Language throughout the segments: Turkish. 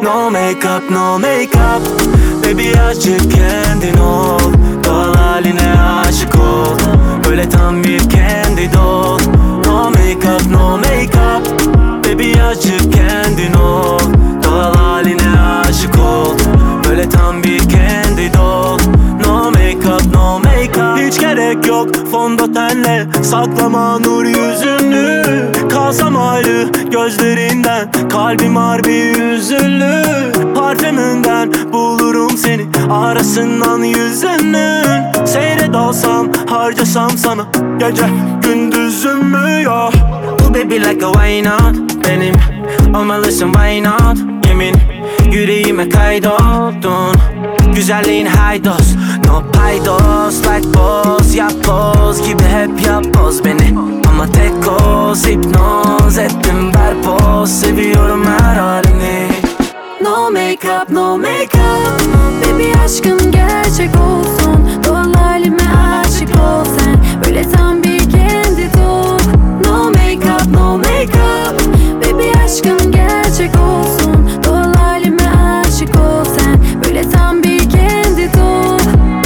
No makeup, no makeup. Baby açık kendin ol. Doğal haline aşık ol. Böyle tam bir candid ol. No makeup, no makeup. Baby açık kendin ol. Doğal haline aşık ol. Böyle tam bir candid ol. No makeup, no makeup. Hiç gerek yok fondötenle saklama nur yüzünü. Kalsam ayrı gözlerinden, kalbim harbi üzüldü. Parfümünden bulurum seni, arasından yüzünün. Seyret alsam, harcasam sana gece gündüzümü ya. Bu baby like a why not, benim olmalısın why not. Yemin yüreğime kaydoldun, güzelliğin haydos. No paydos, like boss, yap boz gibi hep yap boz beni. Ama tek koz, hipnoz ettim berpoz. Seviyorum her halini. No makeup, no makeup. Baby aşkın gerçek olsun. Doğal halime aşık ol sen. Böyle tam bir candid ol. No makeup, no makeup. Baby aşkın gerçek olsun. Doğal halime aşık ol sen. Böyle tam bir candid ol.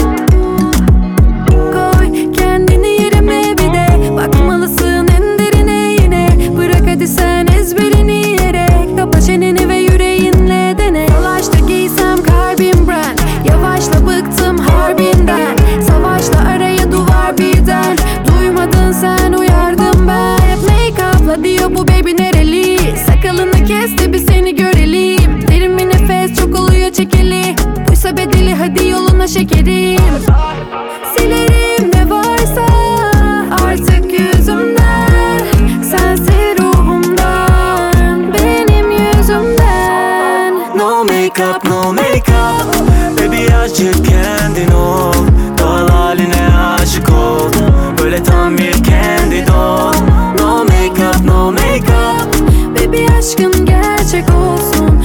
Koy kendini yerime bir de bakmalısın en derine yine. Bırak hadi sen ezberini yere. Kapa çeneni ve yüreğinle dene. Dolaştı giysem kalbim brand. Yavaşla bıktım harbinden. Savaşla araya duvar birden. Duymadın sen uyardım ben. Hep make up'la diyor bu baby nereli. Sakalını kes de bir seni görelim. Derin bir nefes çok oluyor çekili. Buysa bedeli hadi yoluna şekerim. Silerim ne varsa artık yüzümden. Sensin ruhumdan, benim yüzümden. No makeup, no makeup. Baby açık kendin ol. Doğal haline aşık ol. Böyle tam bir candid ol. No makeup, no makeup. Baby aşkın gerçek olsun.